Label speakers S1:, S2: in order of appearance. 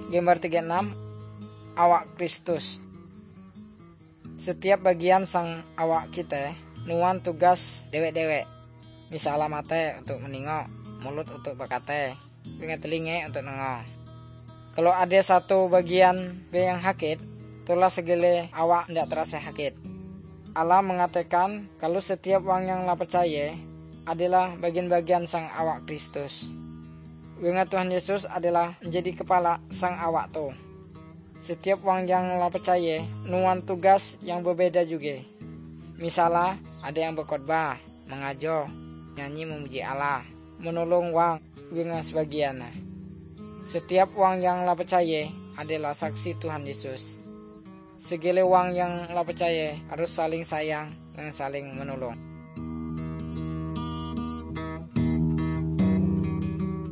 S1: Gambar 36, awak Kristus. Setiap bagian sang awak kita nuan tugas dewek-dewek. Misalnya mata untuk meningok, mulut untuk berkata, telinga untuk nengok. Kalau ada satu bagian yang sakit, itulah segala awak tidak terasa sakit. Allah mengatakan kalau setiap orang yang percaya adalah bagian-bagian sang awak Kristus. Tuhan Yesus adalah menjadi kepala sang awak tu. Setiap orang yang percaya nuan tugas yang berbeda juga. Misalnya ada yang berkhotbah, mengajar, nyanyi memuji Allah, menolong orang dengan sebagian. Setiap orang yang percaya adalah saksi Tuhan Yesus. Segala orang yang percaya harus saling sayang dan saling menolong.